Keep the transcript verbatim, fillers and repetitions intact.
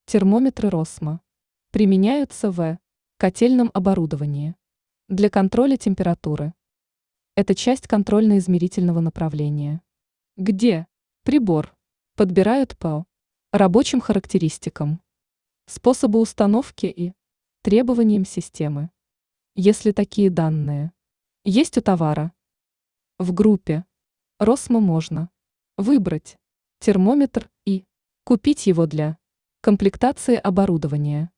Термометры Росмо применяются в котельном оборудовании для контроля температуры. Это часть контрольно-измерительного направления, где прибор подбирают по рабочим характеристикам, способу установки и требованиям системы. Если такие данные есть у товара, в группе Росмо можно выбрать термометр и купить его для комплектации оборудования.